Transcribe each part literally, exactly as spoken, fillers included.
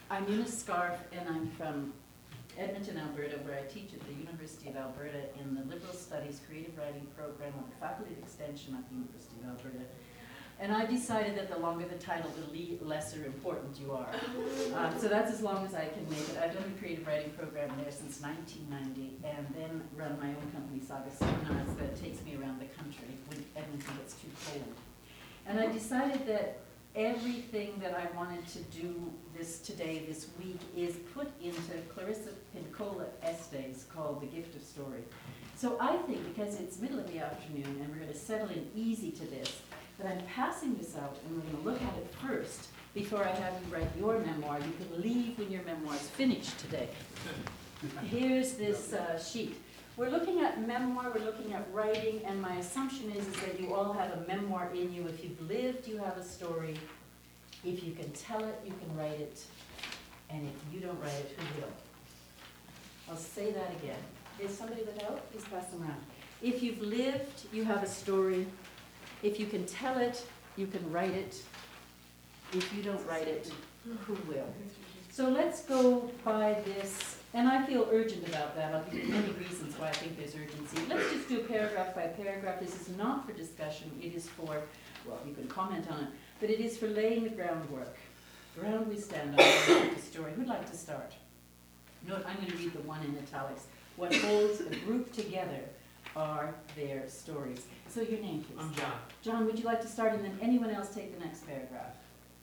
I'm Eunice Scarf, and I'm from Edmonton, Alberta, where I teach at the University of Alberta in the Liberal Studies Creative Writing Program of the Faculty of Extension at the University of Alberta. And I decided that the longer the title, the le lesser important you are. Um, so that's as long as I can make it. I've done the creative writing program there since nineteen ninety, and then run my own company, Saga Seminars, that takes me around the country when Edmonton gets too cold. And I decided that everything that I wanted to do this today, this week, is put into Clarissa Pinkola essays called The Gift of Story. So I think, because it's middle of the afternoon and we're going to settle in easy to this, that I'm passing this out and we're going to look at it first before I have you write your memoir. You can leave when your memoir is finished today. Here's this uh, sheet. We're looking at memoir, we're looking at writing, and my assumption is, is that you all have a memoir in you. If you've lived, you have a story. If you can tell it, you can write it. And if you don't write it, who will? I'll say that again. Is somebody without? Please pass them around. If you've lived, you have a story. If you can tell it, you can write it. If you don't write it, who will? So let's go by this, and I feel urgent about that. I'll give you many reasons why I think there's urgency. Let's just do paragraph by paragraph. This is not for discussion. It is for, well, you can comment on it, but it is for laying the groundwork. Ground we stand on, the story. Who'd like to start? No, I'm going to read the one in italics. What holds a group together are their stories. So your name, please. I'm John. John, would you like to start, and then anyone else take the next paragraph?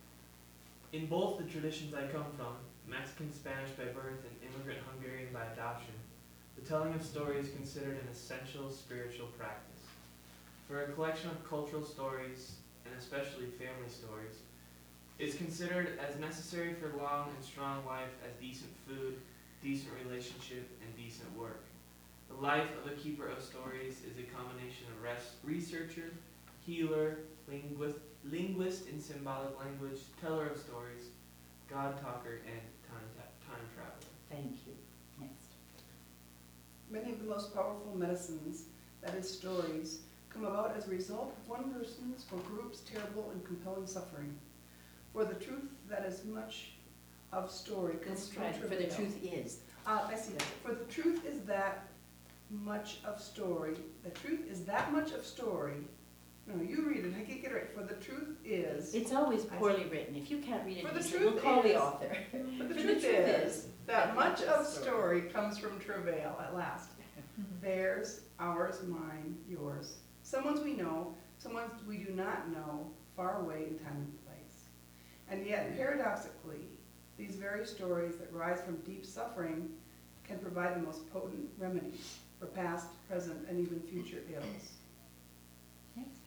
In both the traditions I come from, Mexican Spanish by birth and immigrant Hungarian by adoption, the telling of stories is considered an essential spiritual practice. For a collection of cultural stories, and especially family stories, is considered as necessary for long and strong life as decent food, decent relationship, and decent work. The life of a keeper of stories is a combination of res researcher, healer, linguist, linguist in symbolic language, teller of stories, God talker, and time, time traveler. Thank you. Next. Many of the most powerful medicines, that is stories, come about as a result of one person's or group's terrible and compelling suffering. For the truth that is much of story comes from For the truth is. Uh, I see that. For the truth is that much of story. The truth is that much of story. No, you read it. I can't get it right. For the truth is. It's always poorly written. If you can't read it, For the easily, we'll truth call is- the author. But the For truth the truth is is that much of story comes from travail at last. Theirs, ours, mine, yours. Someone's we know, someone's we do not know, far away in time and place. And yet, paradoxically, these very stories that rise from deep suffering can provide the most potent remedies for past, present, and even future ills. Next.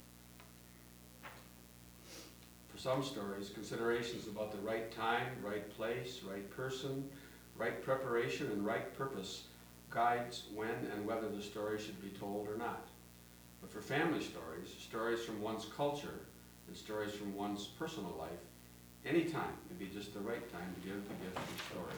For some stories, considerations about the right time, right place, right person, right preparation, and right purpose guides when and whether the story should be told or not. But for family stories, stories from one's culture, and stories from one's personal life, any time can be just the right time to give the gift of story.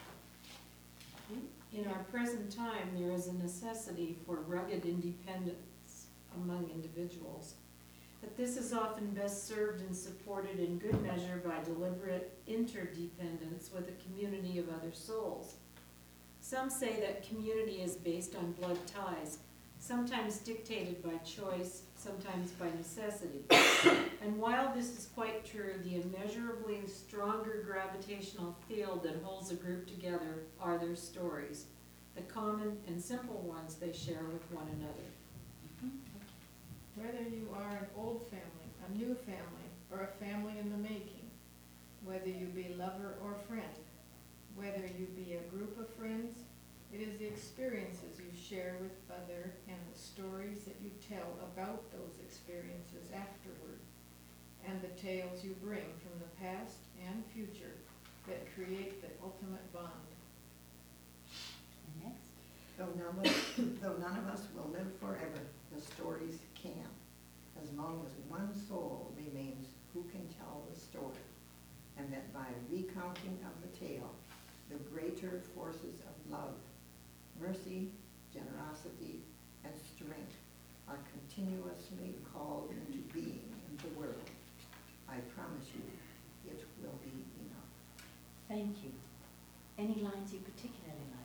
In our present time, there is a necessity for rugged independence among individuals, but this is often best served and supported in good measure by deliberate interdependence with a community of other souls. Some say that community is based on blood ties, sometimes dictated by choice, sometimes by necessity. And while this is quite true, the immeasurably stronger gravitational field that holds a group together are their stories, the common and simple ones they share with one another. Whether you are an old family, a new family, or a family in the making, whether you be lover or friend, whether you be a group of friends, it is the experiences you share with other and the stories that you tell about those experiences afterward, and the tales you bring from the past and future that create the ultimate bond. And next. Though none, of, though none of us will live forever, the stories can, as long as one soul remains who can tell the story, and that by recounting of the tale, the greater forces of love, mercy, generosity, and strength are continuously called into being in the world. I promise you, it will be enough. Thank you. Any lines you particularly liked?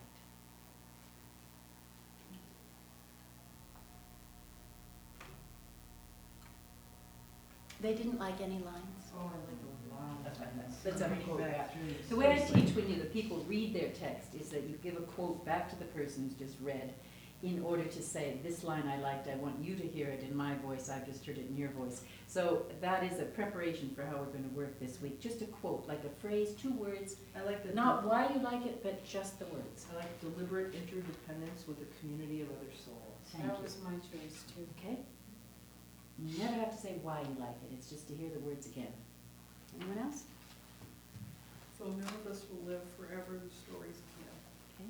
They didn't like any lines? Oh, I like a lot of lines. That's a Looking quote. back through The way I teach when you, the people read their text is that you give a quote back to the person who's just read in order to say, this line I liked, I want you to hear it in my voice, I've just heard it in your voice. So that is a preparation for how we're going to work this week. Just a quote, like a phrase, two words, I like the, not why you like it, but just the words. I like deliberate interdependence with a community of other souls. Thank That you. was my choice too. Okay? You never have to say why you like it, it's just to hear the words again. Anyone else? So none of us will live forever, the stories can. Okay.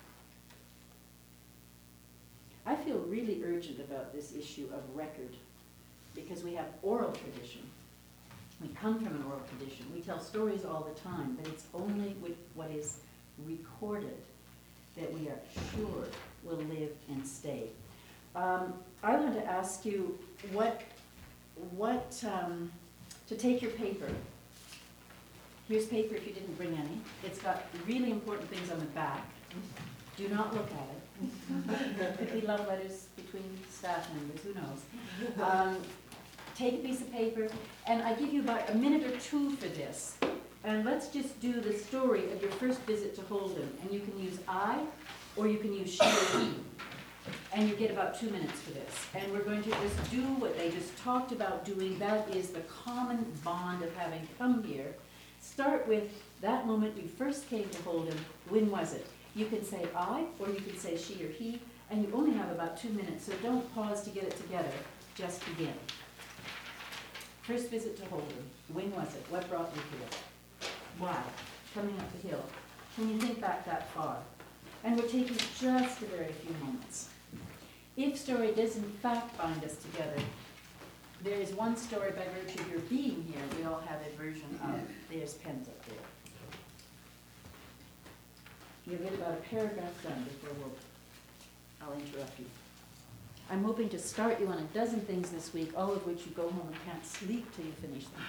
I feel really urgent about this issue of record, because we have oral tradition. We come from an oral tradition. We tell stories all the time, but it's only with what is recorded that we are sure will live and stay. Um, I want to ask you what, what, um, to take your paper. Here's paper if you didn't bring any. It's got really important things on the back. Do not look at it. There could be love letters between staff members, who knows. Um, take a piece of paper, and I give you about a minute or two for this. And let's just do the story of your first visit to Holden. And you can use I, or you can use she or he. And you get about two minutes for this. And we're going to just do what they just talked about doing. That is the common bond of having come here. Start with that moment you first came to Holden. When was it? You can say I, or you can say she or he, and you only have about two minutes, so don't pause to get it together. Just begin. First visit to Holden. When was it? What brought you here? Why? Coming up the hill. Can you think back that far? And we're taking just a very few moments. If story does in fact bind us together, there is one story by virtue of your being here we all have a version of. There's pens up there. You'll get about a paragraph done before we'll, I'll interrupt you. I'm hoping to start you on a dozen things this week, all of which you go home and can't sleep till you finish them.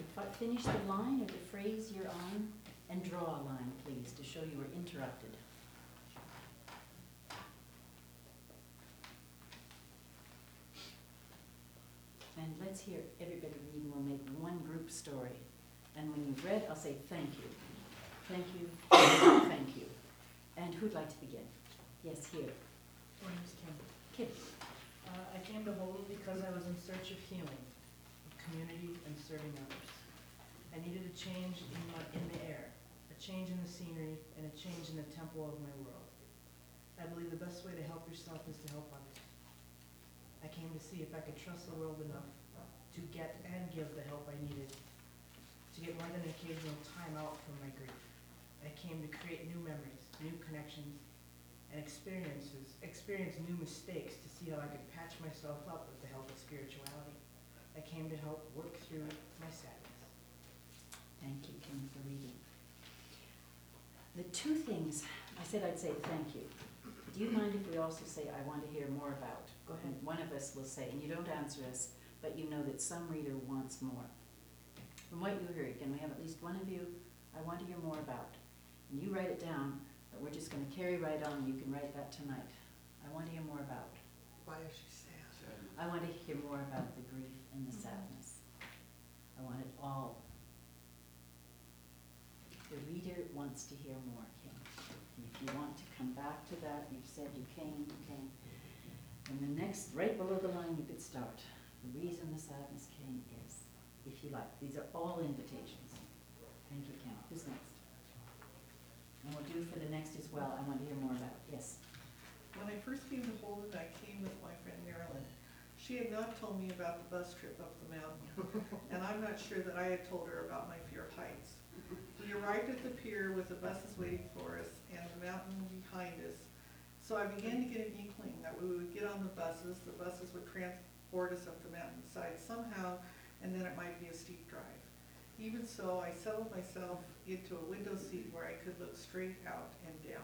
fi- finish the line or the phrase you're on, and draw a line, please, to show you were interrupted. And let's hear everybody read, and we'll make one group story. And when you've read, I'll say thank you. Thank you, thank you. And who'd like to begin? Yes, here. My name's Kim. Kim. Uh, I came to Holden because I was in search of healing, of community and serving others. I needed a change in my, in the air, a change in the scenery, and a change in the tempo of my world. I believe the best way to help yourself is to help others. I came to see if I could trust the world enough to get and give the help I needed, to get more than an occasional time out from my grief. I came to create new memories, new connections, and experiences, experience new mistakes to see how I could patch myself up with the help of spirituality. I came to help work through my sadness. Thank you, Kim, for reading. The two things, I said I'd say thank you. Do you mind if we also say, I want to hear more about? Go ahead. And one of us will say, and you don't answer us, but you know that some reader wants more. From what you heard, can we have at least one of you, I want to hear more about? And you write it down, but we're just going to carry right on. You can write that tonight. I want to hear more about. Why is she sad? I want to hear more about the grief and the sadness. I want it all. The reader wants to hear more, Kim. And if you want to come back to that, you've said you came, you came. And the next, right below the line, you could start. The reason the sadness came is, if you like. These are all invitations. Thank you, Kim. Who's next? And we'll do for the next as well. I want to hear more about. Yes. When I first came to Holden, I came with my friend Marilyn. She had not told me about the bus trip up the mountain, and I'm not sure that I had told her about my fear of heights. We arrived at the pier with the buses waiting for us and the mountain behind us. So I began to get an inkling that we would get on the buses, the buses would transport us up the mountainside somehow, and then it might be a steep drive. Even so, I settled myself into a window seat where I could look straight out and down.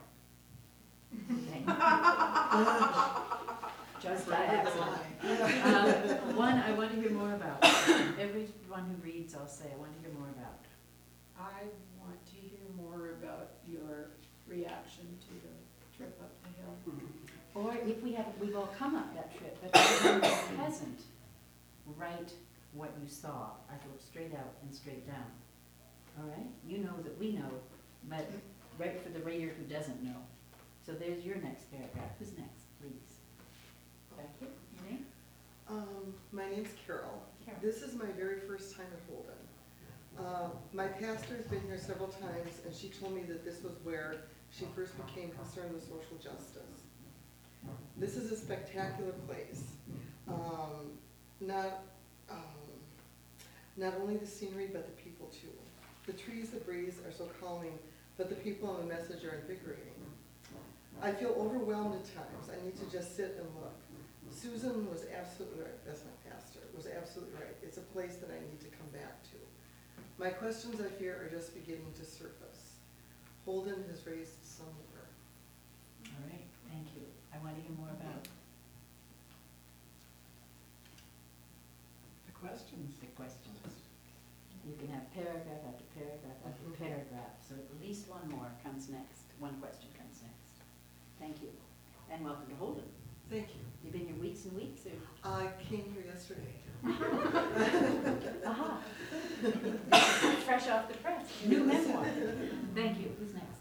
Just by accident. Um, one, I want to hear more about. Everyone who reads, I'll say, I want to hear more about. I want to hear more about your reaction to the trip up the hill. Or if we have, we've all come up that trip, but if anyone hasn't, write what you saw. I go straight out and straight down. All right? You know that we know, but write for the reader who doesn't know. So there's your next paragraph. Who's next, please? Back here, your name? Um, my name's Carol. Carol. This is my very first time at Holden. Uh, my pastor's been here several times, and she told me that this was where she first became concerned with social justice. This is a spectacular place. Um, not, um, not only the scenery, but the people too. The trees, the breeze are so calming, but the people and the message are invigorating. I feel overwhelmed at times. I need to just sit and look. Susan was absolutely right, that's my pastor, was absolutely right. It's a place that I need to come back to. My questions, I fear, are just beginning to surface. Holden has raised some more. All right, thank you. I want to hear more about The questions. the questions. You can have paragraph after paragraph after paragraph, so at least one more comes next. One question comes next. Thank you. And welcome to Holden. Thank you. You've been here weeks and weeks, or? I came here yesterday. Aha. Fresh off the press, new memoir. Thank you. Who's next?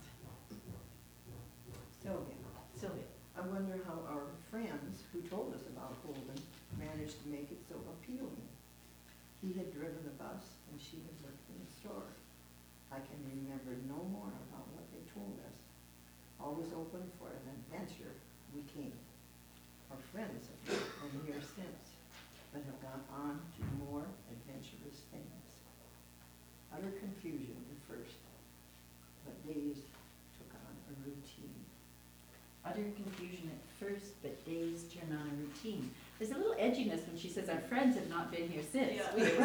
Sylvia, Sylvia. I wonder how our friends who told us about Holden managed to make it so appealing. He had driven the bus and she had worked in the store. I can remember no more about what they told us. Always open for an adventure, we came. Our friends have been here since, but have gone on to more adventurous things. Utter confusion at first, but days took on a routine. Utter confusion at first, but days turn on a routine. There's a little edginess when she says our friends have not been here since. Yeah. We-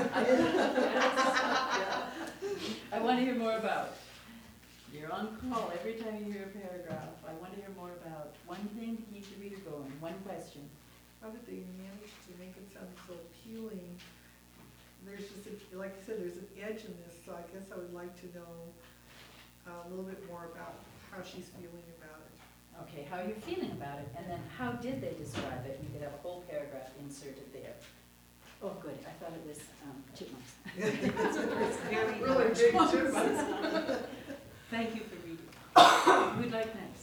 I want to hear more about. You're on call every time you hear a paragraph. I want to hear more about one thing to keep the reader going, one question. How did they manage to make it sound so appealing? There's just, a, like you said, there's an mentioned this, so I guess I would like to know uh, a little bit more about how she's feeling about it. Okay, how you're feeling about it, and then how did they describe it? You could have a whole paragraph inserted there. Oh, good, I thought it was um, chipmunks. It's very Really large big ones. chipmunks. Thank you for reading. Who'd like next?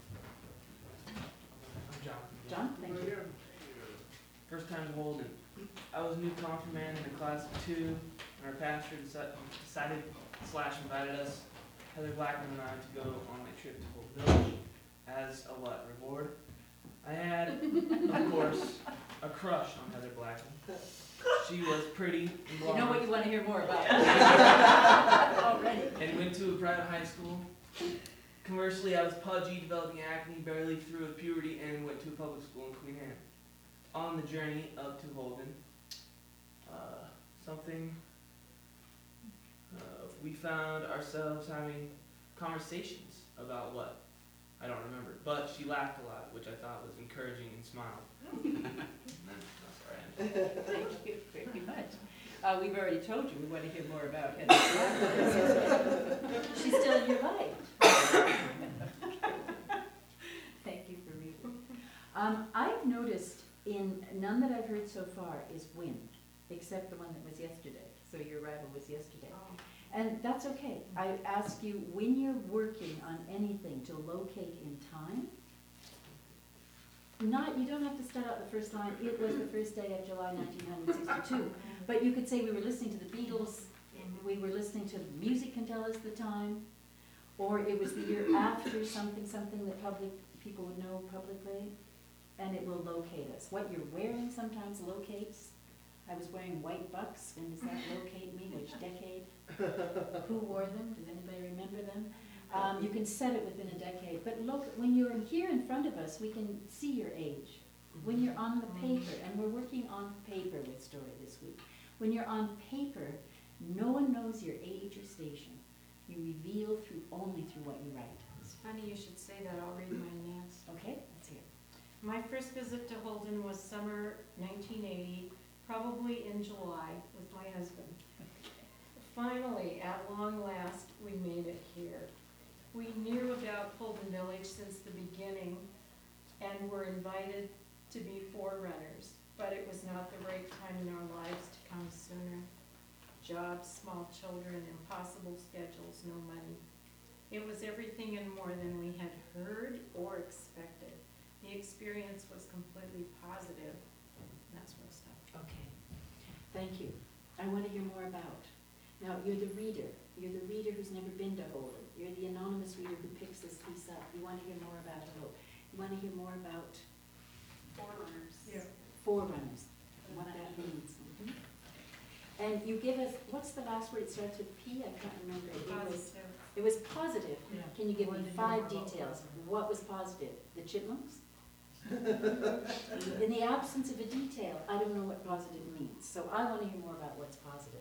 I'm John. John, thank you. First time Holden. I was a new confirmand in a class of two, and our pastor deci- decided slash invited us, Heather Blackman and I, to go on a trip to Holden Village as a what, reward? I had, of course, a crush on Heather Blackman. She was pretty and You blonde. know what you want to hear more about. Already. And went to a private high school. Conversely, I was pudgy, developing acne, barely through with puberty, and went to a public school in Queen Anne. On the journey up to Holden, uh, something, uh, we found ourselves having conversations about what? I don't remember. But she laughed a lot, which I thought was encouraging, and smiled. And then, that's where I ended. Thank you very much. Uh, we've already told you we want to hear more about Heather. She's still in your life. Thank you for reading. Um, I've noticed in none that I've heard so far is when, except the one that was yesterday. So your arrival was yesterday. And that's okay. I ask you, when you're working on anything to locate in time, not, you don't have to start out the first line, it was the first day of July nineteen sixty-two. But you could say we were listening to the Beatles, we were listening to music can tell us the time, or it was the year after something, something that public, people would know publicly, and it will locate us. What you're wearing sometimes locates. I was wearing white bucks, and does that locate me? Which decade? Who wore them? Does anybody remember them? Um, you can set it within a decade, but look, when you're here in front of us, we can see your age. When you're on the paper, and we're working on paper with Story this week, when you're on paper, no one knows your age or station. You reveal through only through what you write. It's funny you should say that, I'll read mine next. Okay, let's hear. My first visit to Holden was summer nineteen eighty, probably in July, with my husband. Finally, at long last, we made it here. We knew about Holden Village since the beginning and were invited to be forerunners, but it was not the right time in our lives to come sooner. Jobs, small children, impossible schedules, no money. It was everything and more than we had heard or expected. The experience was completely positive. That's where I stopped. Okay, thank you. I want to hear more about. Now, you're the reader. You're the reader who's never been to Holden. You're the anonymous reader who picks this piece up. You want to hear more about it. You want to hear more about Forerunners. Yeah. forerunners, what that means. Mhm. And you give us, what's the last word? It starts with P? I can't remember. It was, Positive. it was positive. Yeah. Can you give me Wanted to hear five more about details? positive. What was positive? The chipmunks? In the absence of a detail, I don't know what positive means. So I want to hear more about what's positive.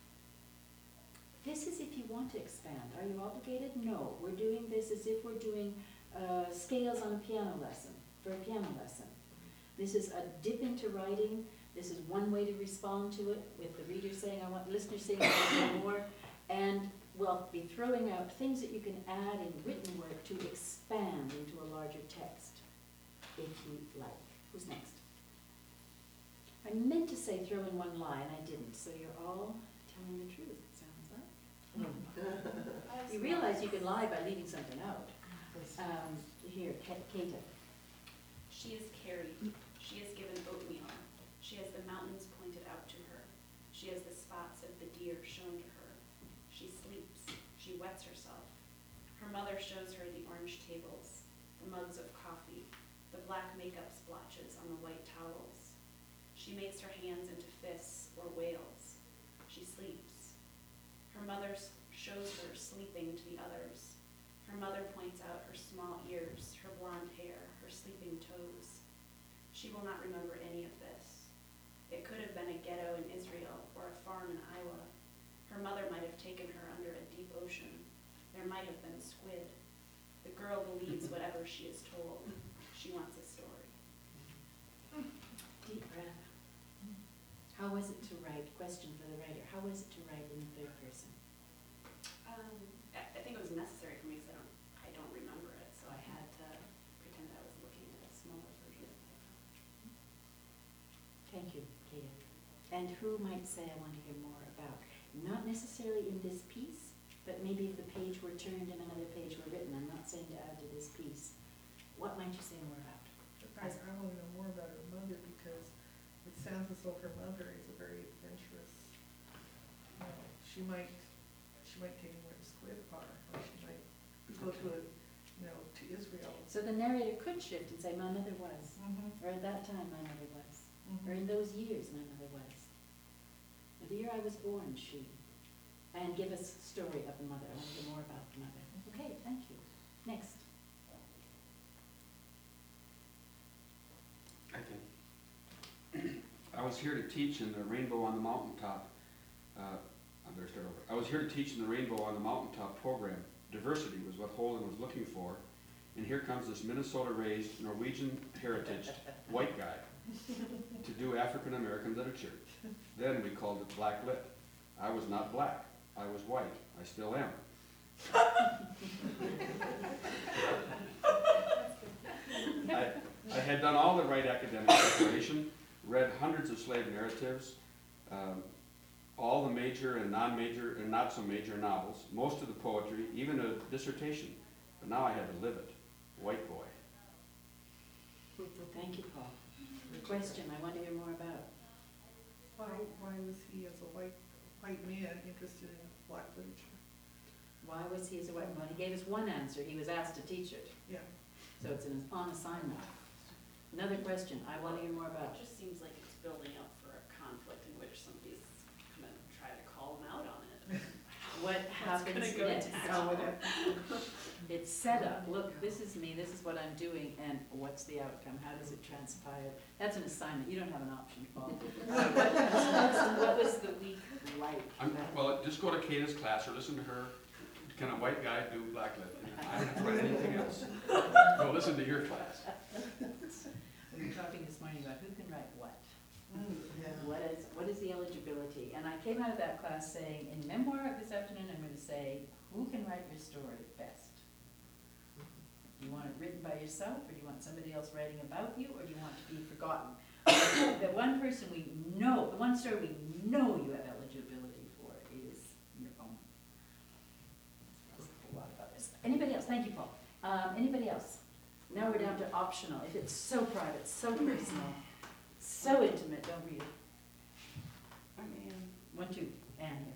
This is if you want to expand. Are you obligated? No. We're doing this as if we're doing uh, scales on a piano lesson, for a piano lesson. This is a dip into writing. This is one way to respond to it, with the reader saying, I want, listener saying, I want more. And we'll be throwing out things that you can add in written work to expand into a larger text, if you like. Who's next? I meant to say throw in one line, I didn't, so you're all telling the truth, it sounds like. You realize you can lie by leaving something out. Um, here, Ka- Kata. She is carried. She is given oatmeal. She has the mountains pointed out to her. She has the spots of the deer shown to her. She sleeps. She wets herself. Her mother shows her the orange tables, the mugs of coffee, the black makeup splotches on the white towels. She makes her hands into fists or whales. She sleeps. Her mother s- shows her sleeping to the others. Her mother points out her small ears, her blonde hair, her sleeping toes. She will not remember any of this. It could have been a ghetto in Israel or a farm in Iowa. Her mother might have taken her under a deep ocean. There might have been squid. The girl believes whatever she is told. She wants a story. Deep breath. How was it to write, question for the writer, how was it to write in the third person? Um, I, I think it was necessary for me because I don't, I don't remember it, so I had to pretend I was looking at a smaller version of myself. Thank you, Kata. And who might say I want to hear more about, not necessarily in this piece, but maybe if the page were turned and another page were written, I'm not saying to add to this piece. What might you say more about? I, I want to know more about her mother because it sounds as though her mother is a very adventurous, you know, she might, she might take me where the squid are, or she might go to a, you know, to Israel. So the narrator could shift and say, my mother was, Mm-hmm. or at that time, my mother was, or in those years, my mother was. Or the year I was born, she. And give us a story of the mother. I want to hear more about the mother. Okay, thank you. Next. I think. I was here to teach in the Rainbow on the Mountaintop. Uh, I better start over. I was here to teach in the Rainbow on the Mountaintop program. Diversity was what Holden was looking for. And here comes this Minnesota-raised, Norwegian heritage white guy to do African American literature. Then we called it Black Lit. I was not black. I was white. I still am. I, I had done all the right academic preparation, read hundreds of slave narratives, um, all the major and non-major and not so major novels, most of the poetry, even a dissertation. But now I had to live it. White boy. Thank you, Paul. Question I want to hear more about. Why, why was he as a white, white man interested in black literature? Why was he as a white man? He gave us one answer. He was asked to teach it. Yeah. So it's an on assignment. Another question I want to hear more about. It just seems like it's building up for a conflict in which somebody's gonna try to call him out on it. What happens gonna go next? down. It's set up. Look, this is me, this is what I'm doing, and what's the outcome? How does it transpire? That's an assignment. You don't have an option, Paul. Uh, what comes next? What was the week like? I'm, well, just go to Kata's class or listen to her. Can a white guy do black lit? I don't have to write anything else. Go listen to your class. We were talking this morning about who can write what. Yeah. What is, what is the eligibility? And I came out of that class saying, in memoir this afternoon, I'm going to say, who can write your story best? Do you want it written by yourself, or do you want somebody else writing about you, or do you want to be forgotten? The one person we know, the one story we know you have eligibility for is your own. There's a whole lot of others. Anybody else? Thank you, Paul. Um, anybody else? Now we're down to optional. If it's so private, so personal, so intimate, don't read it. I'm Ann. One, two, Anne here.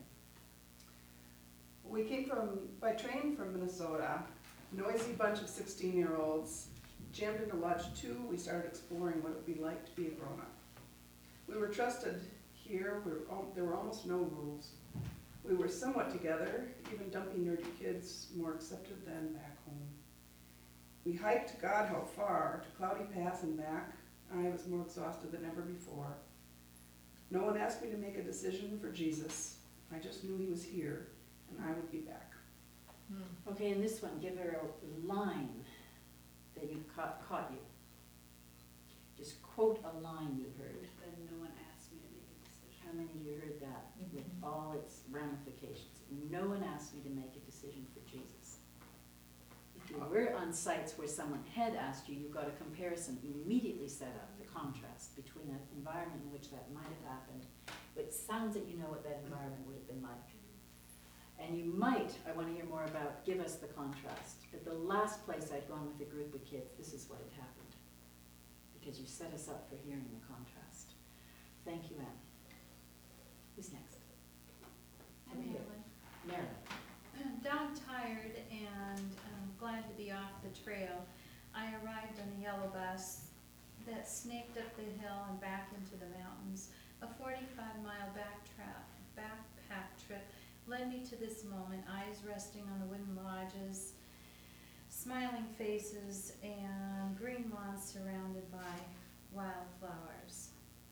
We came from, by train from Minnesota, noisy bunch of sixteen-year-olds, jammed into Lodge Two. We started exploring what it would be like to be a grown-up. We were trusted here. We were, al- there were almost no rules. We were somewhat together, even dumpy, nerdy kids, more accepted than back home. We hiked God how far, to Cloudy Pass and back. I was more exhausted than ever before. No one asked me to make a decision for Jesus. I just knew he was here, and I would be back. Okay, in this one, give her a line that you caught, caught you. Just quote a line you heard. Then no one asked me to make a decision. How many of you heard that with all its ramifications? No one asked me to make a decision for Jesus. If you were on sites where someone had asked you, you got a comparison immediately set up, the contrast between an environment in which that might have happened. It sounds that you know what that environment would have been like. And you might, I want to hear more about, give us the contrast. At the last place I'd gone with a group of kids, this is what had happened. Because you set us up for hearing the contrast. Thank you, Anne. Who's next? I'm Over here. Marilyn. Marilyn. Down tired and um, glad to be off the trail, I arrived on a yellow bus that snaked up the hill and back into the mountains. A forty-five mile back tra- backpack trip led me to this moment, eyes resting on the wooden lodges, smiling faces, and green lawns surrounded by wildflowers.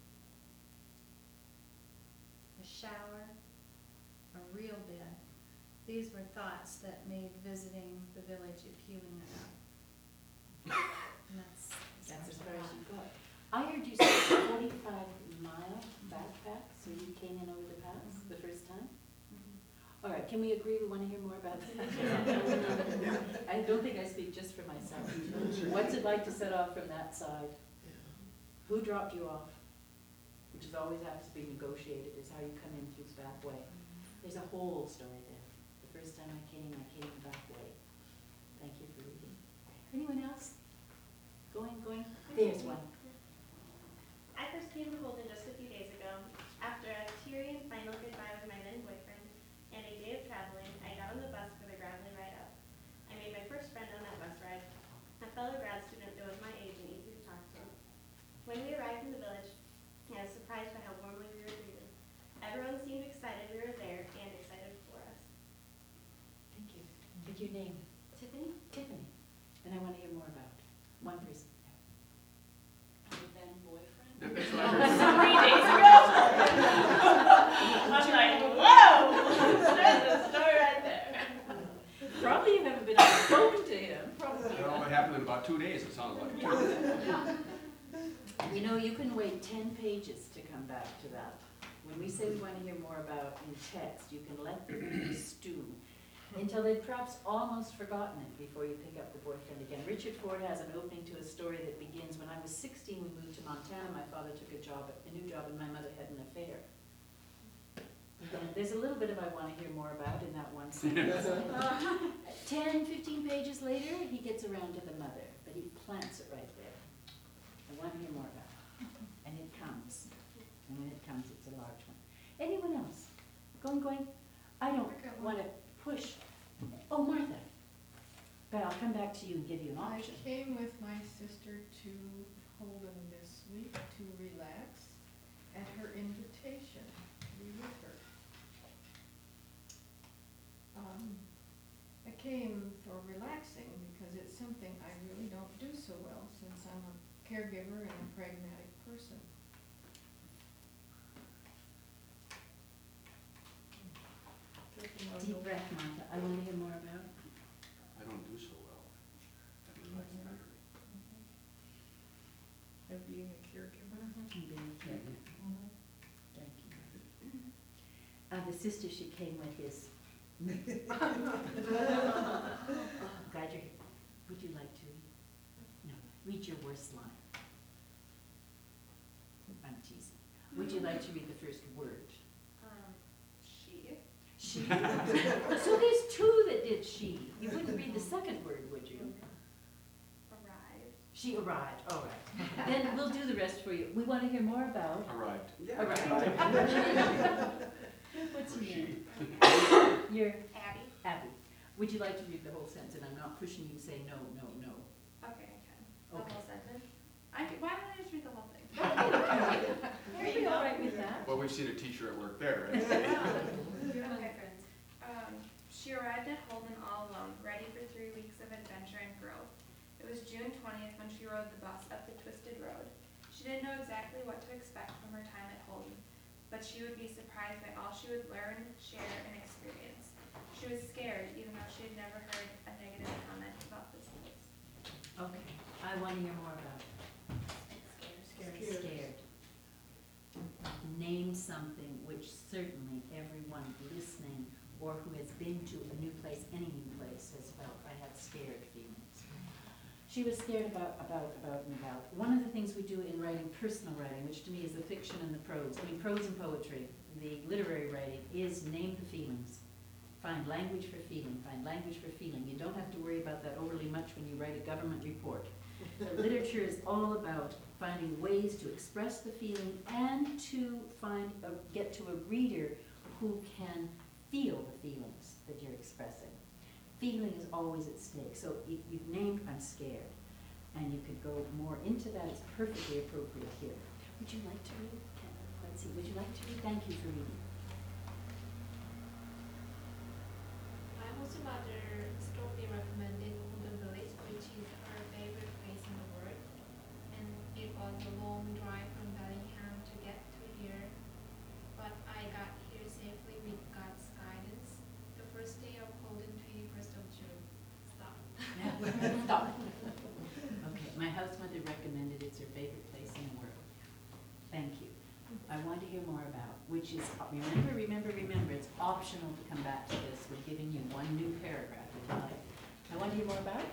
A shower, a real bed. These were thoughts that made visiting the village appealing enough. And that's, That's as far as you got. I heard you say forty-five mile backpack. All right, can we agree we want to hear more about it? I don't think I speak just for myself. What's it like to set off from that side? Who dropped you off? Which is always has to be negotiated, is how you come in through the back way. There's a whole story there. The first time I came, I came the back way. Thank you for reading. Anyone else? Going, going? There's one. I first came to Holden just a few days ago. After a teary and final goodbye with my then boyfriend and a day of traveling, I got on the bus for the gravelly ride up. I made my first friend on that bus ride, a fellow grad student that was my age and easy to talk to. When we arrived in the village, I was surprised by how warmly we were greeted. Everyone seemed excited we were there and excited for us. Thank you. What's your name? Tiffany? Tiffany. And I want to hear more about one person. My then boyfriend. That's what I heard. Three days ago. I'm like, whoa, there's a story right there. Probably you haven't been on the phone to him. That only happened in about two days, it sounds like. You know, you can wait ten pages to come back to that. When we say we want to hear more about in text, you can let the reader stew until they've perhaps almost forgotten it before you pick up the boyfriend again. Richard Ford has an opening to a story that begins, when I was sixteen, we moved to Montana. My father took a job, a new job, and my mother had an affair. And there's a little bit of I want to hear more about in that one sentence. ten, fifteen pages later, he gets around to the mother, but he plants it right there. I want to hear more about it. And it comes. And when it comes, it's a large one. Anyone else? Going, going? I don't want to push. Oh, Martha. But I'll come back to you and give you an I option. came with my sister to Holden this week to relax at her invitation to be with her. Um, I came for relaxing because it's something I really don't do so well since I'm a caregiver and a pragmatic person. Deep breath, Martha. I want to hear more about it. I don't do so well. That relaxed battery. Of being a caregiver. And being a caregiver. Thank you. Uh, the sister she came with is. Glad you're here. Would you like to read? No. Read your worst line. I'm teasing. Would you like to read the first word? Um, she. She. So there's two that did she. You wouldn't read the second word, would you? Arrived. She arrived. All right. Then we'll do the rest for you. We want to hear more about. Arrived. Arrived. What's your Or name? she. You're Abby. Abby. Would you like to read the whole sentence? And I'm not pushing you to say no, no, no. Okay, I can. The Okay. whole sentence? I can, why don't I just read the whole thing? Are you all right with that? Well, we've seen a teacher at work there, right? Okay, friends. Um, she arrived at Holden all alone, ready for three weeks of adventure and growth. It was June twentieth when she rode the bus up the twisted road. She didn't know exactly what to expect from her time at Holden, but she would be surprised by all she would learn, share, and experience. She was scared, even though she had never heard a negative comment about this place. Okay. I want to hear more about it. Scared. Scared. Name something which certainly everyone listening or who has been to a new place, any new place, has felt. I had scared feelings. She was scared about, about, about, and about. One of the things we do in writing, personal writing, which to me is the fiction and the prose, I mean prose and poetry, the literary writing, is name the feelings. Find language for feeling, find language for feeling. You don't have to worry about that overly much when you write a government report. The literature is all about finding ways to express the feeling and to find, a, get to a reader who can feel the feelings that you're expressing. Feeling is always at stake. So if you've named I'm scared, and you could go more into that, it's perfectly appropriate here. Would you like to read? Let's see, would you like to read? Thank you for reading. My host mother strongly recommended Holden Village, which is her favorite place in the world. And it was a long drive from Bellingham to get to here. But I got here safely with God's guidance. The first day of Holden, twenty-first of June. Stop. Stop. Okay, my house mother recommended it's her favorite place in the world. Thank you. I want want to hear more about, which is, remember, remember, remember, it's optional to come back to this. We're giving you one new paragraph if you like. I want to hear more about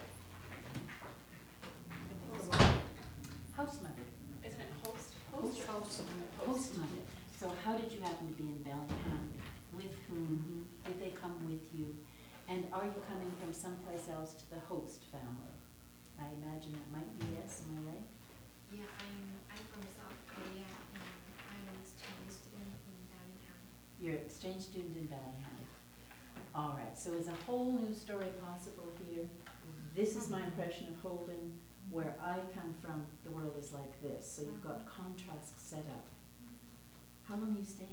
house mother. Isn't it host? Host, host, host mother. So how did you happen to be in Bellingham? With whom? Did they come with you? And are you coming from someplace else to the host family? I imagine that might be yes, am I right? Yeah, I'm, I'm from South Korea, and I'm an exchange student in Bellingham. You're an exchange student in Bellingham. All right, so is a whole new story possible here? This is my impression of Holden. Where I come from, the world is like this. So you've got contrast set up. How long are you staying?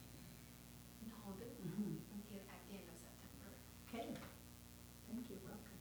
In Holden Mm-hmm. until at the end of September. Okay, thank you, welcome.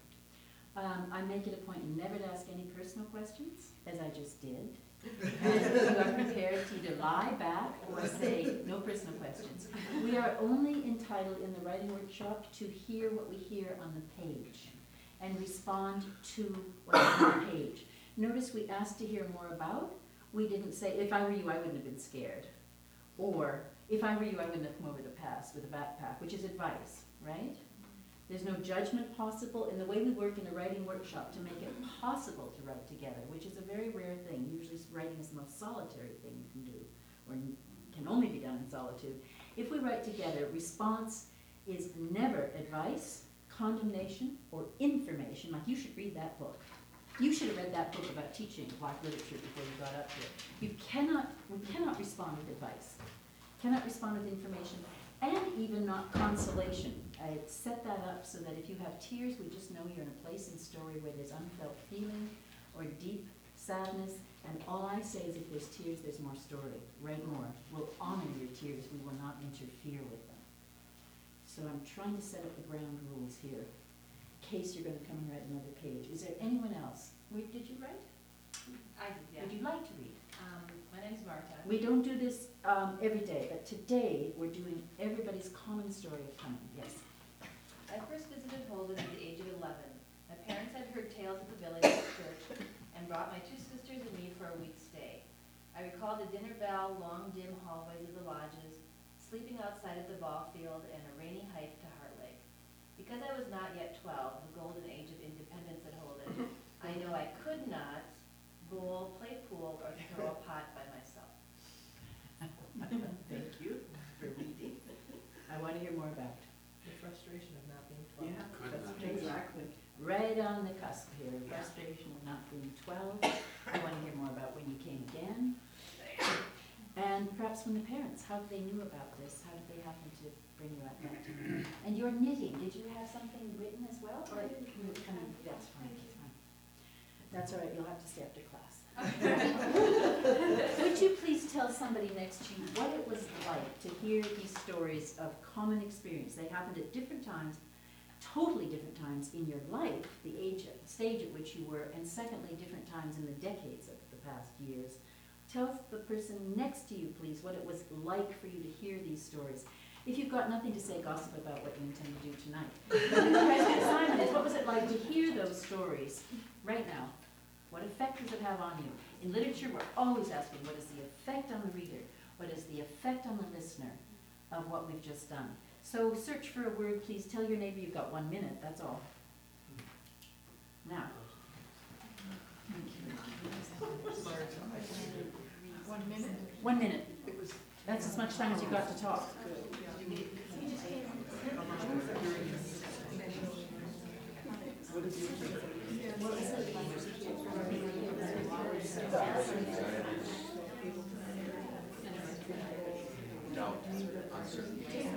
Um, I make it a point never to ask any personal questions, as I just did. And you are prepared to either lie back or say, no personal questions. We are only entitled in the writing workshop to hear what we hear on the page and respond to what's on the page. Notice we asked to hear more about. We didn't say, if I were you, I wouldn't have been scared. Or, if I were you, I wouldn't have come over the pass with a backpack, which is advice, right? There's no judgment possible in the way we work in a writing workshop to make it possible to write together, which is a very rare thing. Usually writing is the most solitary thing you can do, or can only be done in solitude. If we write together, response is never advice, condemnation, or information, like you should read that book. You should have read that book about teaching black literature before you got up here. You cannot, we cannot respond with advice, cannot respond with information, and even not consolation. I set that up so that if you have tears, we just know you're in a place in story where there's unfelt feeling or deep sadness, and all I say is if there's tears, there's more story. Write more. We'll honor your tears. We will not interfere with them. So I'm trying to set up the ground rules here, in case you're going to come and write another page. Is there anyone else? Wait, did you write? I did, yeah. Would you like to read? Um, my name's Marta. We don't do this um, every day, but today we're doing everybody's common story of coming. Yes. I first visited Holden at the age of eleven. My parents had heard tales of the village at church and brought my two sisters and me for a week's stay. I recall the dinner bell, long dim hallways of the lodges, sleeping outside at the ball field, and a rainy hike to Heart Lake. Because I was not yet twelve, the golden age of independence at Holden, I know I could not bowl, play pool, or throw a pot by myself. Thank you for reading. I want to hear more about it. The frustration of not being twelve. Yeah, Could that's not. exactly. Right on the cusp here, frustration of not being twelve. I want to hear more about when you came again. And perhaps from the parents, how they knew about this, how did they happen to bring you at that time? And your knitting, did you have something written as well? Or you were kind of, that's fine, that's fine. That's all right, you'll have to stay after class. Would you please tell somebody next to you what it was like to hear these stories of common experience? They happened at different times, totally different times in your life, the age, the stage at which you were, and secondly, different times in the decades of the past years. Tell the person next to you, please, what it was like for you to hear these stories. If you've got nothing to say, gossip about what you intend to do tonight. But the question assignment is, what was it like to hear those stories right now? What effect does it have on you? In literature, we're always asking, what is the effect on the reader? What is the effect on the listener of what we've just done? So search for a word, please. Tell your neighbor you've got one minute, that's all. Now. One minute? One minute. That's as much time as you got to talk. Doubt, uncertainty.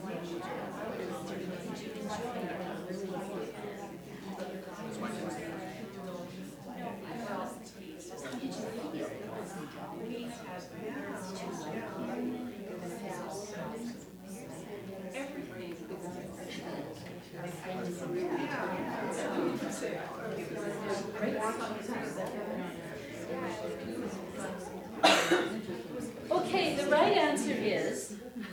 Okay, the right answer is,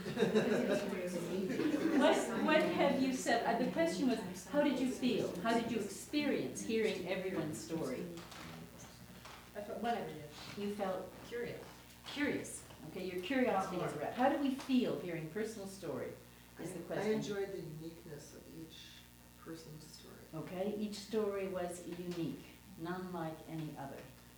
what, what have you said? Uh, the question was, how did you feel? How did you experience hearing everyone's story? I felt, whatever it is, You felt curious. curious, Okay, your curiosity is aroused. How do we feel hearing personal story is the I question. enjoyed the uniqueness of each person's story. Okay, each story was unique, none like any other.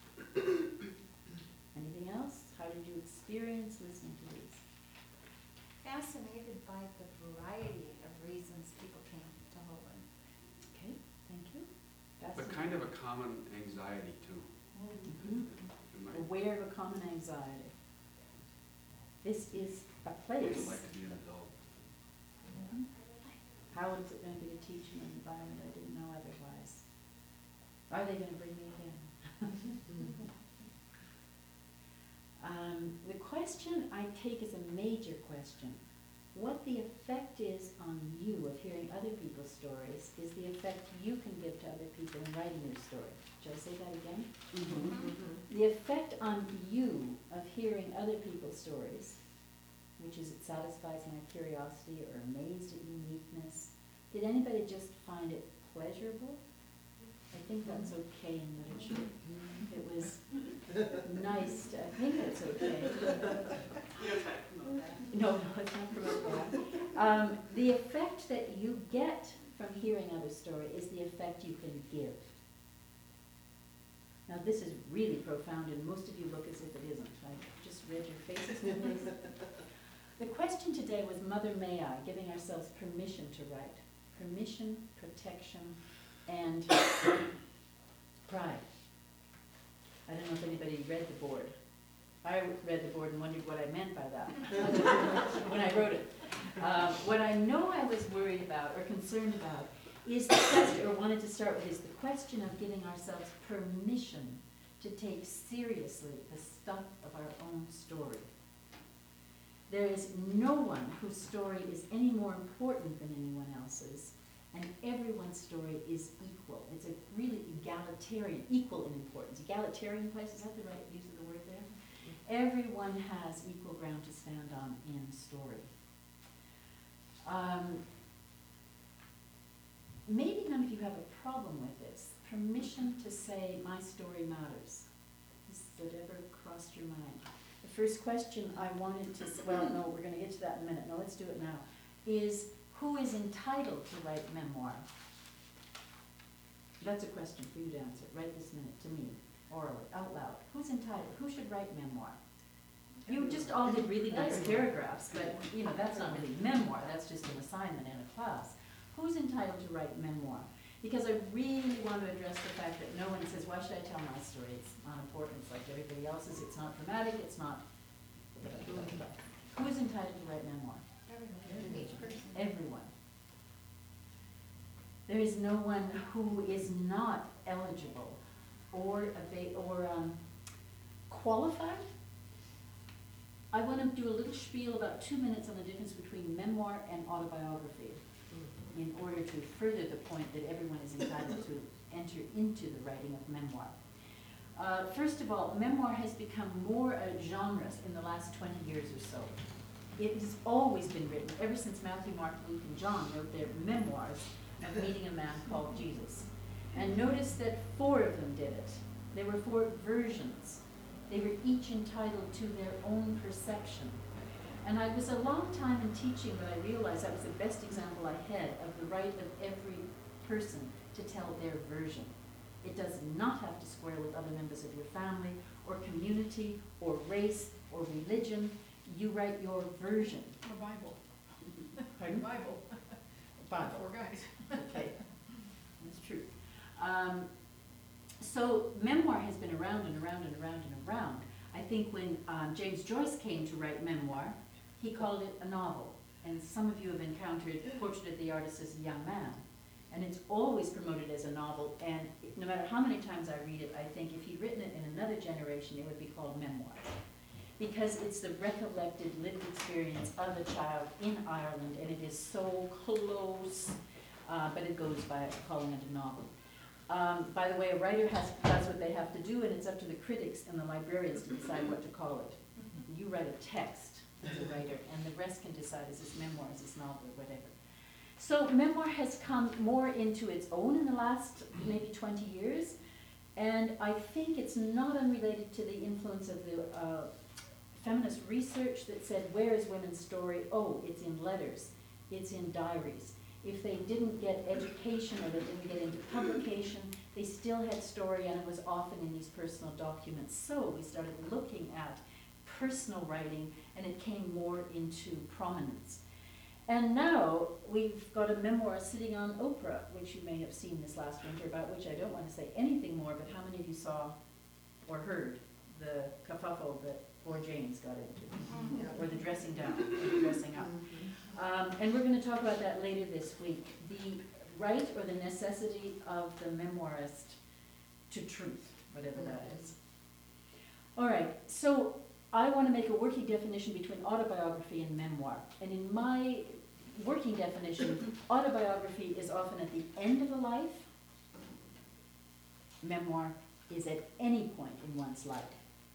Anything else? How did you experience listening to these? Fascinated by the variety of reasons people came to Holden. Okay, thank you. But kind of a common anxiety too. Mhm. It might- Aware of a common anxiety. This is a I'd place. like to be an adult. How is it going to be to teach in an environment I didn't know otherwise? Are they going to bring me again? um, the question I take as a major question, what the effect is on you of hearing other people's stories is the effect you can give to other people in writing your story. Should I say that again? Mm-hmm. The effect on you of hearing other people's stories, which is it satisfies my curiosity or amazed at uniqueness. Did anybody just find it pleasurable? I think that's okay in literature. It was nice to, I think that's okay. No, no, let's not promote that. Um, the effect that you get from hearing other story is the effect you can give. Now this is really profound and most of you look as if it isn't. I just read your faces. The question today was Mother May I, giving ourselves permission to write. Permission, protection, and pride. I don't know if anybody read the board. I read the board and wondered what I meant by that when I wrote it. Um, what I know I was worried about or concerned about is the question, or wanted to start with, is the question of giving ourselves permission to take seriously the stuff of our own story. There is no one whose story is any more important than anyone else's, and everyone's story is equal. It's a really egalitarian, equal in importance. Egalitarian place, is that the right use of the word there? Everyone has equal ground to stand on in story. Um, maybe none of you have a problem with this. Permission to say my story matters. Has that ever crossed your mind? The first question I wanted to, well, no, we're going to get to that in a minute. No, let's do it now. Is who is entitled to write memoir? That's a question for you to answer right this minute to me, orally, out loud. Who's entitled? Who should write memoir? You just all did really nice paragraphs, but you know that's not really memoir. That's just an assignment in a class. Who's entitled to write memoir? Because I really want to address the fact that no one says, why should I tell my story? It's not important. It's like everybody else's. It's not dramatic. It's not. Who's entitled to write memoir? Everyone, each person. Everyone. There is no one who is not eligible or ava- or um, qualified. I want to do a little spiel about two minutes on the difference between memoir and autobiography in order to further the point that everyone is entitled to enter into the writing of memoir. Uh, first of all, memoir has become more a genre in the last twenty years or so. It has always been written, ever since Matthew, Mark, Luke, and John wrote their memoirs of meeting a man called Jesus. And notice that four of them did it. There were four versions. They were each entitled to their own perception. And I was a long time in teaching when I realized that was the best example I had of the right of every person to tell their version. It does not have to square with other members of your family or community or race or religion. You write your version. The Bible. Pardon? Bible. Bible. Four guys. Okay, that's true. Um, so memoir has been around and around and around and around. I think when um, James Joyce came to write memoir, he called it a novel. And some of you have encountered Portrait of the Artist as a Young Man. And it's always promoted as a novel, and no matter how many times I read it, I think if he'd written it in another generation, it would be called memoir. Because it's the recollected, lived experience of a child in Ireland, and it is so close, uh, but it goes by calling it a novel. Um, by the way, a writer has, does what they have to do, and it's up to the critics and the librarians to decide what to call it. You write a text as a writer, and the rest can decide is this memoir, is this novel, or whatever. So memoir has come more into its own in the last maybe twenty years, and I think it's not unrelated to the influence of the uh, feminist research that said, where is women's story? Oh, it's in letters, it's in diaries. If they didn't get education or they didn't get into publication, they still had story, and it was often in these personal documents. So we started looking at personal writing, and it came more into prominence. And now we've got a memoir sitting on Oprah, which you may have seen this last winter, about which I don't want to say anything more, but how many of you saw or heard the kerfuffle that poor James got into? Or the dressing down, or the dressing up. Um, and we're going to talk about that later this week. The right or the necessity of the memoirist to truth, whatever that is. All right, so I want to make a working definition between autobiography and memoir. And in my working definition, autobiography is often at the end of a life. Memoir is at any point in one's life.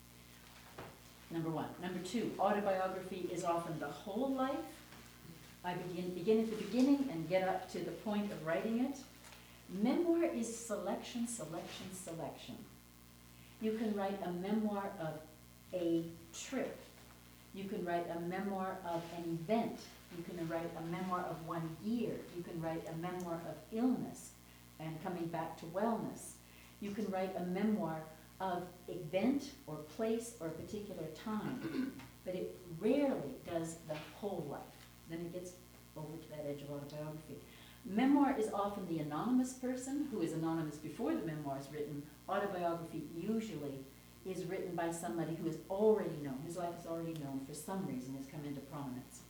Number one. Number two, autobiography is often the whole life. I begin, begin at the beginning and get up to the point of writing it. Memoir is selection, selection, selection. You can write a memoir of a trip. You can write a memoir of an event. You can write a memoir of one year. You can write a memoir of illness and coming back to wellness. You can write a memoir of event or place or a particular time, but it rarely does the whole life. Then it gets over to that edge of autobiography. Memoir is often the anonymous person who is anonymous before the memoir is written. Autobiography usually is written by somebody who is already known, whose life is already known, for some reason has come into prominence.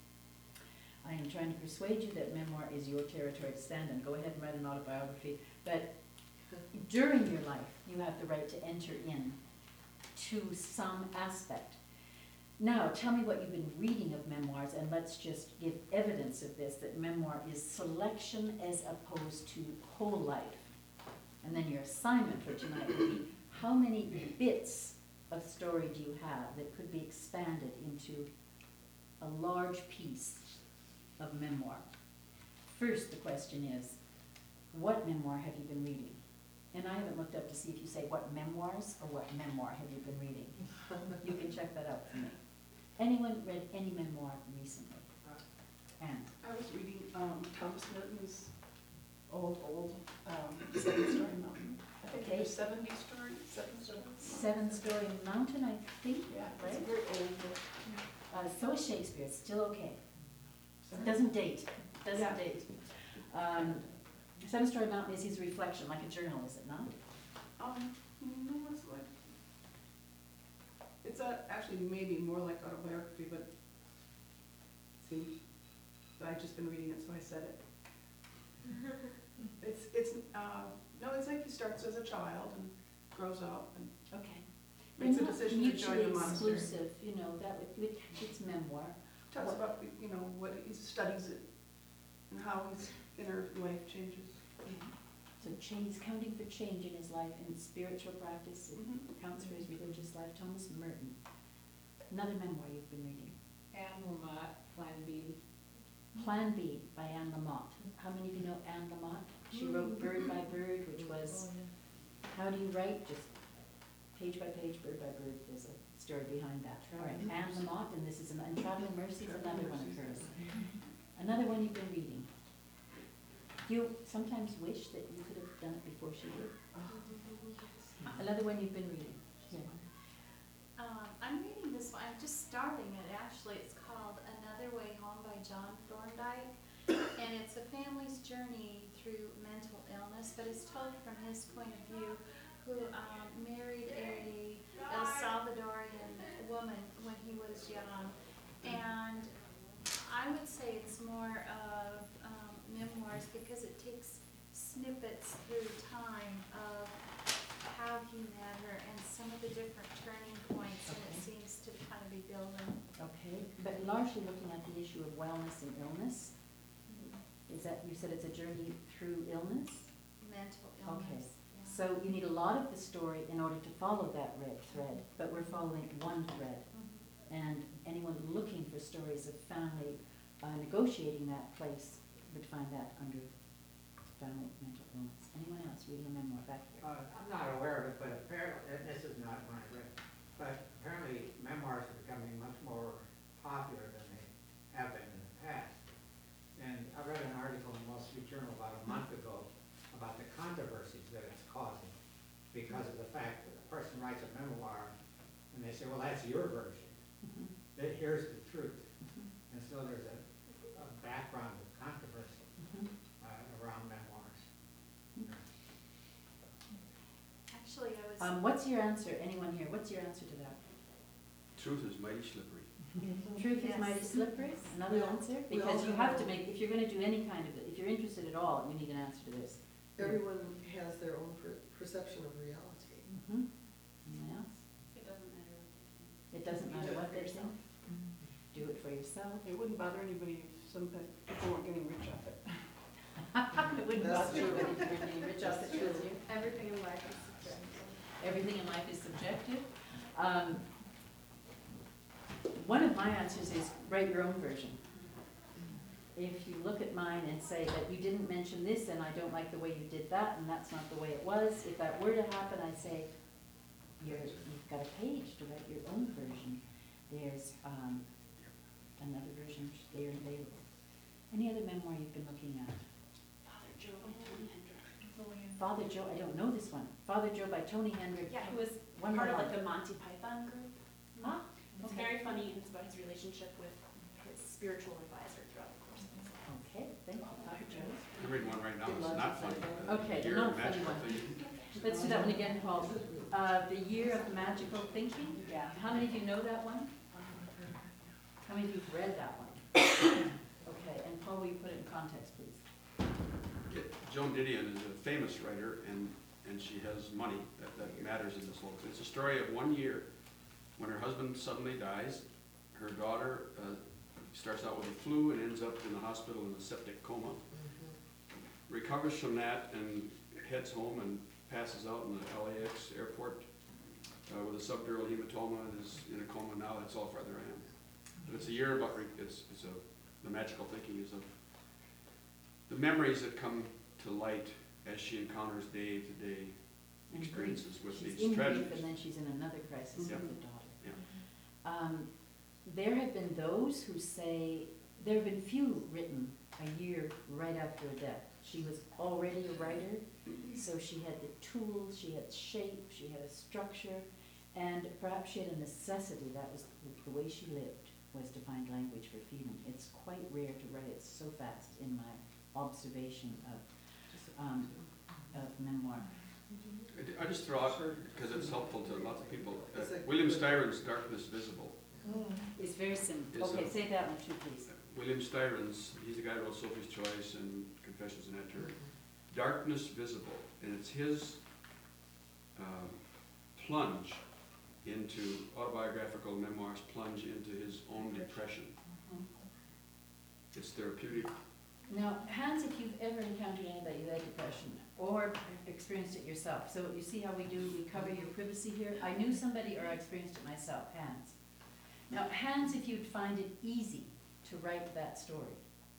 I am trying to persuade you that memoir is your territory to stand in. Go ahead and write an autobiography, but during your life, you have the right to enter in to some aspect. Now, tell me what you've been reading of memoirs, and let's just give evidence of this, that memoir is selection as opposed to whole life. And then your assignment for tonight will be, how many bits of story do you have that could be expanded into a large piece of memoir? First, the question is, what memoir have you been reading? And I haven't looked up to see if you say what memoirs or what memoir have you been reading. You can check that out for me. Anyone read any memoir recently? Anne? I was reading um, Thomas Merton's old, old um, Seven Story Mountain. I think Okay. there's seventy stories, seven stories. Seven Story Mountain, I think, Yeah, it's a right? very old book. Uh, so is Shakespeare, it's still okay. Sorry. Doesn't date, doesn't Yeah. date. Um, Seven Story Mountain is his reflection, like a journal, is it not? Um, no, it's like, it's a, actually maybe more like autobiography, but see, but I've just been reading it, so I said it. It's, it's, uh, no, it's like he starts as a child and grows up and Okay. makes a They're not decision to join the mutually monastery. exclusive, you know, that would, it- it's memoir. Talks about, you know, what, he studies it and how his inner life changes. So change, he's counting for change in his life and spiritual practice, it Mhm. counts for his religious life. Thomas Merton. Another memoir you've been reading. Anne Lamott, Plan B. Plan B by Anne Lamott. How many of you know Anne Lamott? She wrote Bird by Bird, which was, how do you write? Just page by page, bird by bird, there's a story behind that. All right, Anne Lamott, and this is, an- and Traveling Mercy is another one of hers. Another one you've been reading. Do you sometimes wish that you could have done it before she did? Another one you've been reading. Yeah. Um, I'm reading this one, I'm just starting it, actually, it's called Another Way Home by John Thorndike. And it's a family's journey through mental illness, but it's told from his point of view, who, um, married a El Salvadorian woman when he was young. And I would say it's more of, um, memoirs because it takes snippets through time of how he met her and some of the different turning points, and it Okay. seems to kind of be building. Okay, but largely looking at the issue of wellness and illness. Is that, you said it's a journey through illness? Mental Okay. illness. yeah. So you need a lot of the story in order to follow that red thread, but we're following one thread. Mhm. And anyone looking for stories of family uh, negotiating that place would find that under family mental illness. Anyone else reading a memoir back here? Uh, I'm not aware of it, but apparently, and this is not my read, but apparently memoirs are becoming much more popular than they have been in the past. And I read an article in the Wall Street Journal about a month ago about the controversies that it's causing because of the fact that a person writes a memoir and they say, well, that's your version. Mhm. That here's the truth. Mhm. And so there's a, a background of controversy Mhm. uh, around memoirs. Actually, I was. Um, what's your answer, anyone here, what's your answer to that? Truth is mighty slippery. Truth is Yes. mighty slippery, another We all- answer? we Because you also have to know- make, if you're gonna do any kind of, if you're interested at all, you need an answer to this. Everyone has their own per- perception of reality. Mm-hmm. Anyone else? It doesn't matter what you think. It doesn't You matter do it what for they yourself. think. Do it for yourself. It wouldn't bother anybody if some pe- people weren't getting rich off it. It wouldn't That's bother you true. if you're being rich off the truth. Everything in life is subjective. Everything in life is subjective. Um, one of my answers is write your own version. If you look at mine and say that you didn't mention this and I don't like the way you did that and that's not the way it was, if that were to happen, I say, you're, you've got a page to write your own version. There's um, another version there and available. Any other memoir you've been looking at? Father Joe by Tony Hendrick. Father Joe, I don't know this one. Father Joe by Tony Hendrick. Yeah, who was One part of more like line. the Monty Python group. Ah, It's okay. very funny, and it's about his relationship with his spiritual advisor throughout the course of his life. Okay, thank you, Father Joe. I'm reading one right now, it's not funny. Uh, Okay, the Year of not funny Magical one. Thinking. Let's do that one again, Paul. Uh, the Year of Magical Thinking. Yeah. How many of you know that one? How many of you have read that one? Okay, and Paul, will you put it in context, please? Yeah, Joan Didion is a famous writer, and, and she has money that, that matters in this whole. It's a story of one year when her husband suddenly dies. Her daughter uh, starts out with a flu and ends up in the hospital in a septic coma. Recovers from that and heads home and passes out in the L A X airport uh, with a subdural hematoma and is in a coma now. That's all farther I am. But it's a year about, re- it's, it's a, the magical thinking is of the memories that come to light as she encounters day-to-day And experiences with She's these in grief tragedies. and then she's in another crisis Yeah. with her daughter. Yeah. Um, there have been those who say, there have been few written a year right after her death. She was already a writer, so she had the tools, she had shape, she had a structure, and perhaps she had a necessity. That was the, the way she lived, was to find language for feeling. It's quite rare to write it so fast in my observation of, um, of memoir. I d- I just throw out, because it's helpful to lots of people, uh, It's like- William Styron's Darkness Visible. It's very simple. Is Okay, a- say that one too, please. William Styron's, he's the guy who wrote Sophie's Choice and Confessions of Nectar. Darkness Visible, and it's his um, plunge into autobiographical memoirs, plunge into his own depression. Mhm. It's therapeutic. Now, Hans, if you've ever encountered anybody who had depression or experienced it yourself, so you see how we do, we cover your privacy here. I knew somebody or I experienced it myself, Hans. Now, Hans, if you'd find it easy to write that story,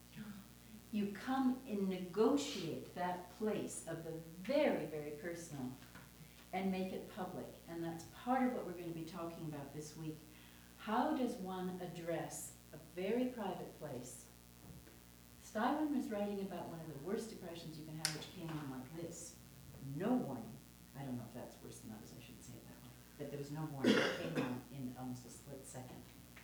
you come and negotiate that place of the very, very personal and make it public. And that's part of what we're going to be talking about this week. How does one address a very private place? Styron was writing about one of the worst depressions you can have, which came on like this. No warning. I don't know if that's worse than others, I shouldn't say it that way. But there was no warning. It came on in almost a split second.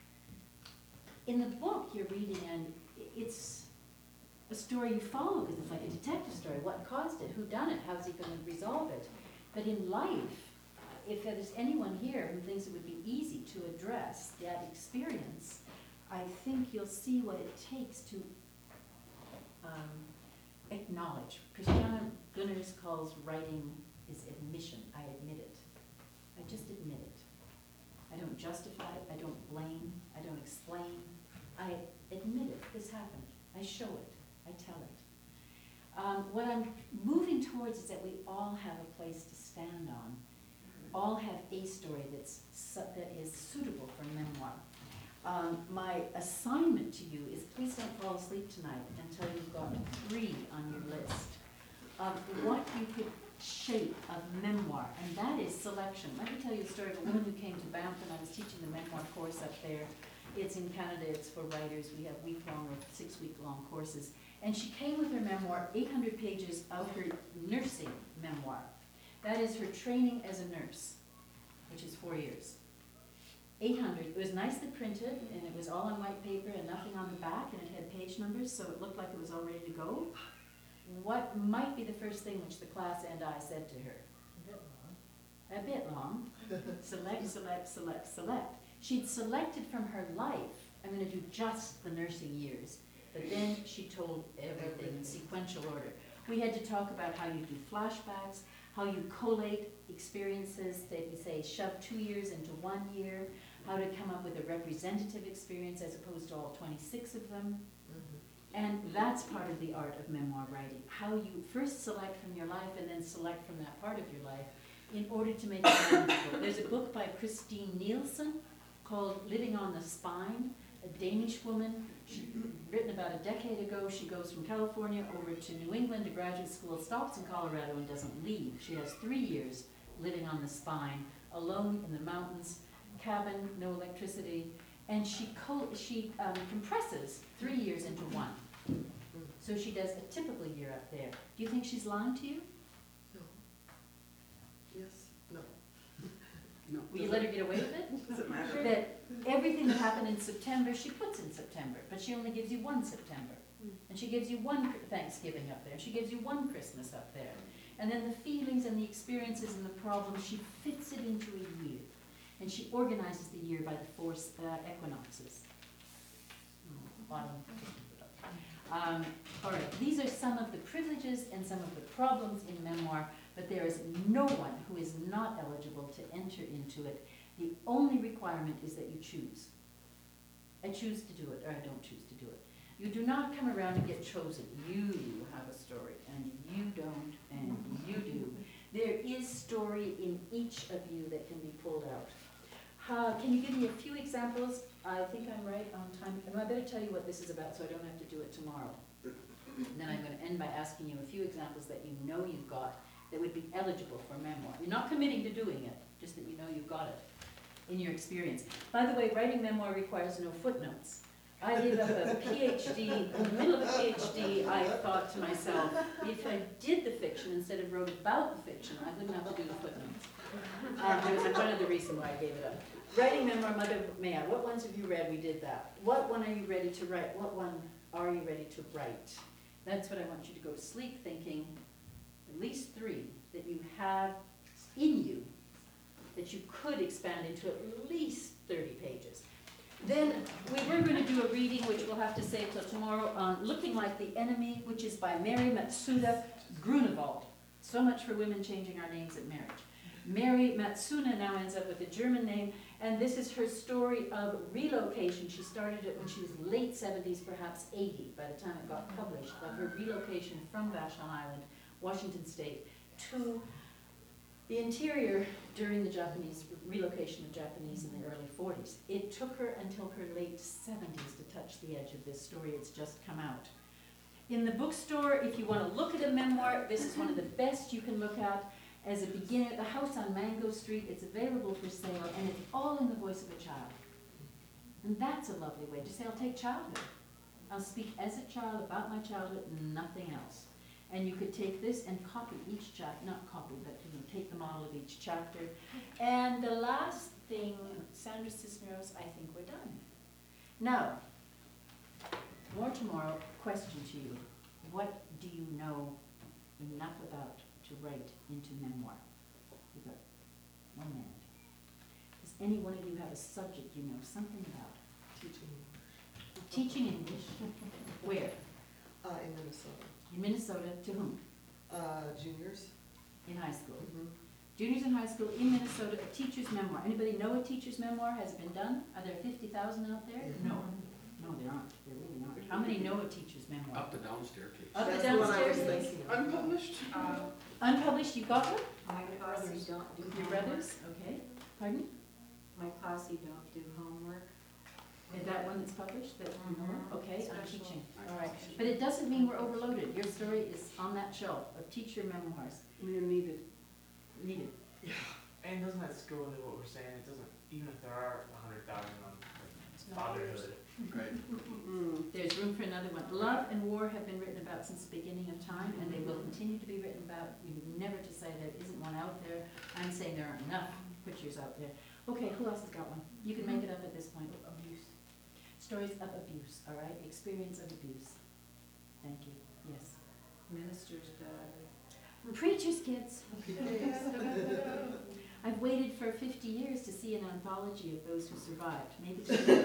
In the book you're reading, and i- it's a story you follow because it's like a detective story. What caused it? Who done it? How's he going to resolve it? But in life, if there's anyone here who thinks it would be easy to address that experience, I think you'll see what it takes to um, acknowledge. Christiana Gunners calls writing is admission. I admit it. I just admit it. I don't justify it. I don't blame. I don't explain. I admit it. This happened. I show it. I tell it. Um, what I'm moving towards is that we all have a place to stand on. All have a story that's su- that is suitable for memoir. Um, my assignment to you is please don't fall asleep tonight until you've got three on your list of what you could shape of memoir, and that is selection. Let me tell you a story of a woman who came to Banff, and I was teaching the memoir course up there. It's in Canada, it's for writers. We have week-long or six-week-long courses. And she came with her memoir, eight hundred pages of her nursing memoir. That is her training as a nurse, which is four years. eight hundred, it was nicely printed, and it was all on white paper and nothing on the back, and it had page numbers, so it looked like it was all ready to go. What might be the first thing which the class and I said to her? A bit long. Select, select, select, select. She'd selected from her life, I'm gonna do just the nursing years, but then she told everything in sequential order. We had to talk about how you do flashbacks, how you collate experiences, that we say shove two years into one year, how to come up with a representative experience as opposed to all twenty-six of them. And that's part of the art of memoir writing, how you first select from your life and then select from that part of your life in order to make it manageable. There's a book by Christine Nielsen called Living on the Spine, a Danish woman, she, written about a decade ago. She goes from California over to New England to graduate school, stops in Colorado and doesn't leave. She has three years living on the spine, alone in the mountains, cabin, no electricity, and she, co she um, compresses three years into one. So she does a typical year up there. Do you think she's lying to you? No. Yes, no. No. Will you let her get away with it? Doesn't matter. That everything that happened in September, she puts in September, but she only gives you one September. And she gives you one Thanksgiving up there. She gives you one Christmas up there. And then the feelings and the experiences and the problems, she fits it into a year. And she organizes the year by the four uh, equinoxes. Bottom. Um, all right, these are some of the privileges and some of the problems in memoir, but there is no one who is not eligible to enter into it. The only requirement is that you choose. I choose to do it, or I don't choose to do it. You do not come around and get chosen. You have a story, and you don't, and you do. There is story in each of you that can be pulled out. Uh, can you give me a few examples? I think I'm right on time. And I better tell you what this is about so I don't have to do it tomorrow. And then I'm going to end by asking you a few examples that you know you've got that would be eligible for memoir. You're not committing to doing it, just that you know you've got it in your experience. By the way, writing memoir requires no footnotes. I did a PhD, in the middle of a PhD, I thought to myself, if I did the fiction instead of wrote about the fiction, I wouldn't have to do the footnotes. Um, there was one other reason why I gave it up. Writing memoir, Mother May I, what ones have you read? We did that. What one are you ready to write? What one are you ready to write? That's what I want you to go to sleep thinking, at least three, that you have in you, that you could expand into at least thirty pages. Then we were going to do a reading, which we'll have to save till tomorrow, on Looking Like the Enemy, which is by Mary Matsuda Grunewald. So much for women changing our names at marriage. Mary Matsuda now ends up with a German name, and this is her story of relocation. She started it when she was late seventies, perhaps eighty, by the time it got published, of her relocation from Vashon Island, Washington State, to the interior during the Japanese relocation of Japanese in the early forties. It took her until her late seventies to touch the edge of this story. It's just come out. In the bookstore, if you want to look at a memoir, this is one of the best you can look at as a beginner. The House on Mango Street, it's available for sale, and it's all in the voice of a child. And that's a lovely way to say, I'll take childhood. I'll speak as a child about my childhood, nothing else. And you could take this and copy each chapter, not copy, but you know, take the model of each chapter. And the last thing, Sandra Cisneros, I think we're done. Now, more tomorrow, question to you. What do you know enough about to write into memoir? You've got one minute. Does any one of you have a subject you know something about? Teaching English. Teaching English. Where? Uh, in Minnesota. In Minnesota, to whom? Uh, juniors. In high school. Mm-hmm. Juniors in high school in Minnesota, a teacher's memoir. Anybody know a teacher's memoir has been done? Are there fifty thousand out there? Yeah. No. No, there aren't. There really aren't. How many know a teacher's memoir? Up the down staircase. Up That's the the one I was downstairs? thinking of. Unpublished? Unpublished, you got one? My posse don't do With your homework. brothers? Okay. Pardon? My posse don't do homework. Is that one that's published? That you know of? Okay, I'm Special. teaching. All right. But it doesn't mean we're overloaded. Your story is on that shelf of teacher memoirs. They're needed. Needed. And doesn't that just go into what we're saying? It doesn't, even if there are a hundred thousand on fatherhood. Right. Mm. There's room for another one. Love and war have been written about since the beginning of time, and they will continue to be written about. You would never to say there isn't one out there. I'm saying there aren't enough pictures out there. Okay, who else has got one? You can make it up at this point. Abuse. Stories of abuse, all right? Experience of abuse. Thank you. Yes. Minister's daughter. Preacher's kids. I've waited for fifty years to see an anthology of those who survived. Maybe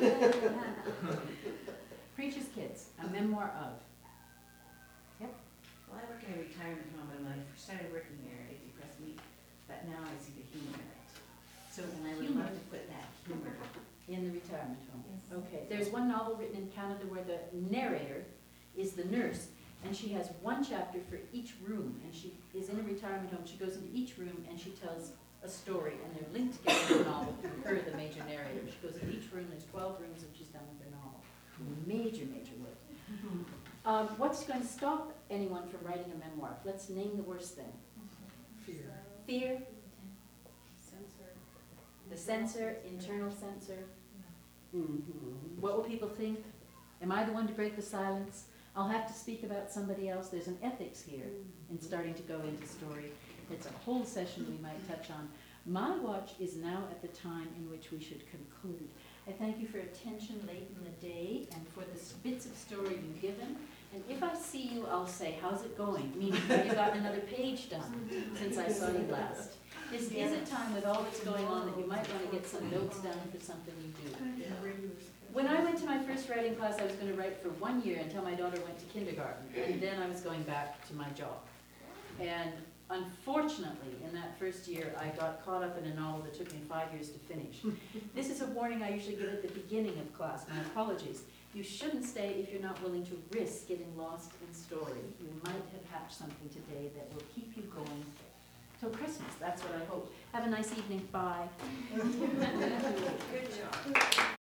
Preacher's Kids, a memoir of. Well, I work in a retirement home, and when I first started working there, it depressed me, but now I see the humor in it. So And I would humor love to put that humor. in the retirement home. Yes. Okay, there's one novel written in Canada where the narrator is the nurse, and she has one chapter for each room, and she is in a retirement home. She goes into each room and she tells a story, and they're linked together in the novel through her, the major narrator. She goes into each room, there's twelve rooms, and she's done with her novel. Major, major work. Um, what's going to stop anyone from writing a memoir? Let's name the worst thing. Fear. Fear, Censor. the censor, internal censor. Mm-hmm. What will people think? Am I the one to break the silence? I'll have to speak about somebody else. There's an ethics here in starting to go into story. It's a whole session we might touch on. My watch is now at the time in which we should conclude. I thank you for attention late in the day and for the bits of story you've given. And if I see you, I'll say, how's it going? Meaning, have you gotten another page done since I saw you last? This is a time with all that's going on that you might want to get some notes down for something you do. When I went to my first writing class, I was going to write for one year until my daughter went to kindergarten, and then I was going back to my job. And unfortunately, in that first year, I got caught up in a novel that took me five years to finish. This is a warning I usually give at the beginning of class, my apologies. You shouldn't stay if you're not willing to risk getting lost in story. You might have hatched something today that will keep you going till Christmas. That's what I hope. Have a nice evening. Bye. Good job.